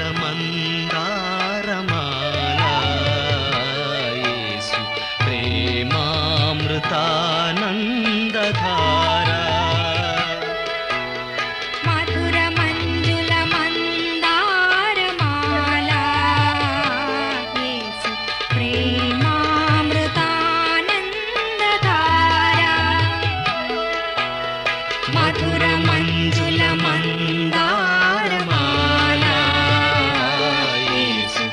మందారమాలా యేసు ప్రేమామృతానందధార మధుర మంజుల మందారమాలా యేసు ప్రేమామృతానందధార మధుర మంజుల మందారమాలా యేసు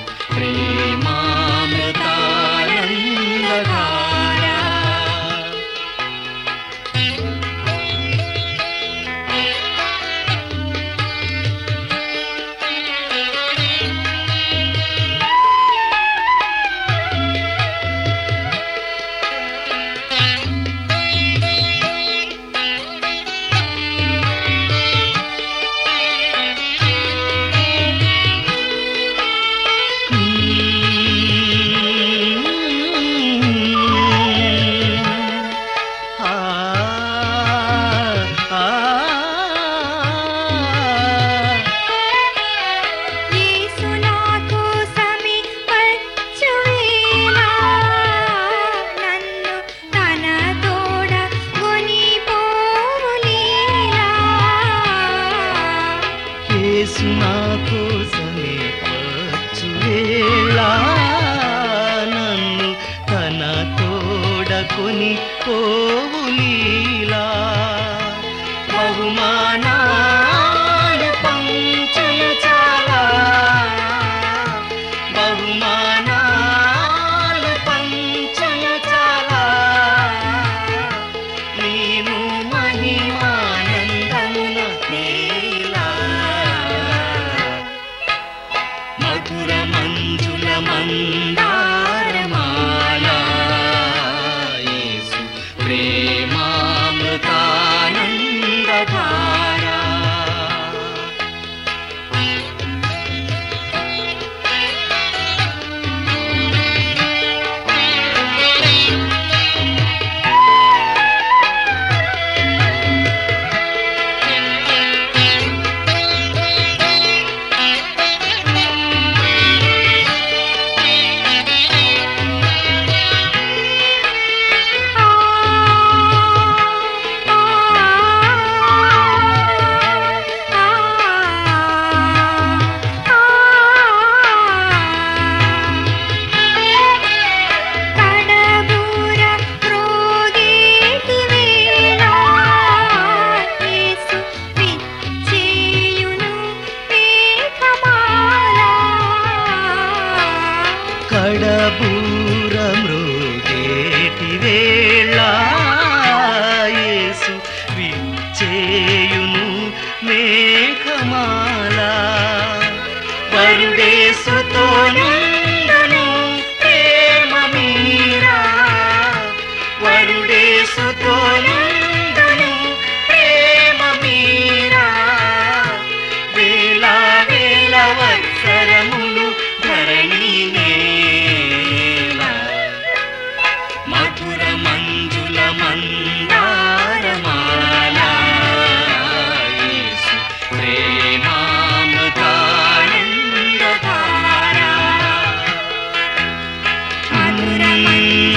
ప్రేమామృతానందధార యేసు నా కోసమే వచ్చు వేళ నన్ను తన తోడ కొని పోవు లీలా బహుమానాలు పంచును చాలా బహుమానాలు పంచును చాలా నేను మహిమానందమున తేలా మధుర మంజుల మందారమాలా యేసు ప్రేమామృతానందధార కడబూర మృగేటి వేళ యేసు విచ్చేయును మేఘమాల వరుడేసుతో నుండును ప్రేమ మీరా వరుడేసుతో నుండును ప్రేమ మీరా వేల వేల వత్సరములు ధరణి మధుర మంజుల మందారమాలా యేసు ప్రేమామృతానందధార మధుర